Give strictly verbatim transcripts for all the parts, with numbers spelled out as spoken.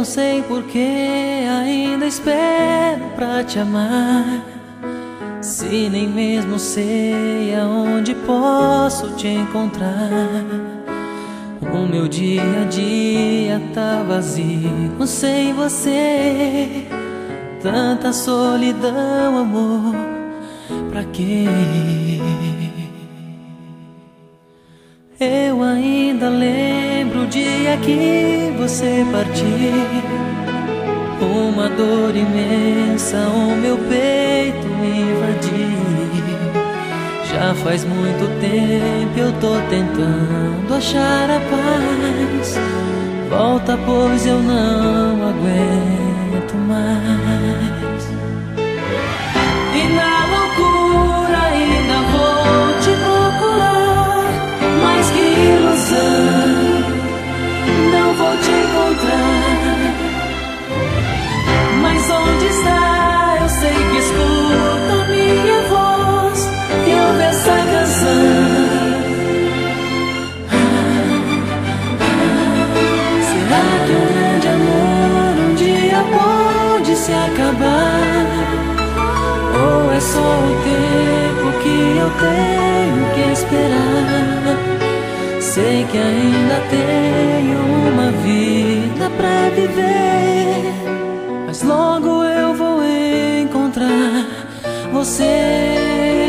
sei por que ainda espero pra te amar, se nem mesmo sei aonde posso te encontrar. O meu dia a dia tá vazio sem você. Tanta solidão, amor, pra quê? Eu ainda lembro o dia que você partiu. Uma dor imensa o meu peito invadiu. Já faz muito tempo eu tô tentando achar a paz. Volta, pois eu não aguento mais. E na loucura ainda vou te procurar, mas que ilusão, não vou te encontrar. Mas onde está? Eu sei que escuta a minha voz e ouve essa canção. Será que um grande amor um dia pode se acabar? Ou é só o tempo que eu tenho que esperar? Sei que ainda tenho uma vida pra viver, mas logo eu vou encontrar você.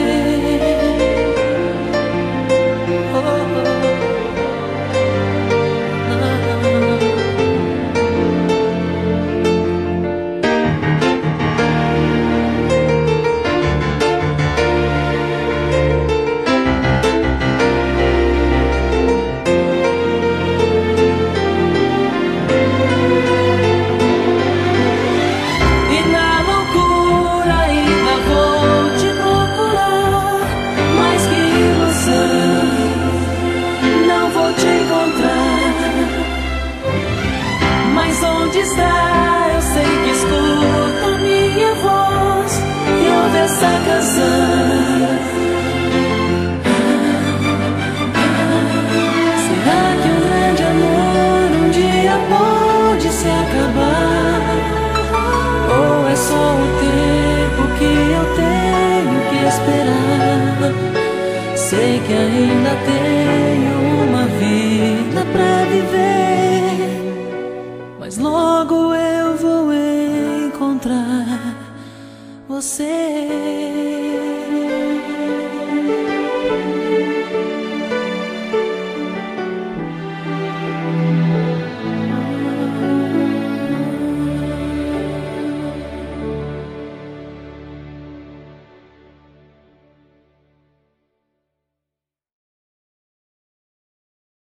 Onde está? Eu sei que escuta a minha voz e ouve essa canção. Será que um grande amor um dia pode se acabar? Ou é só o tempo que eu tenho que esperar? Sei que ainda tenho uma vida pra viver, mas logo eu vou encontrar você.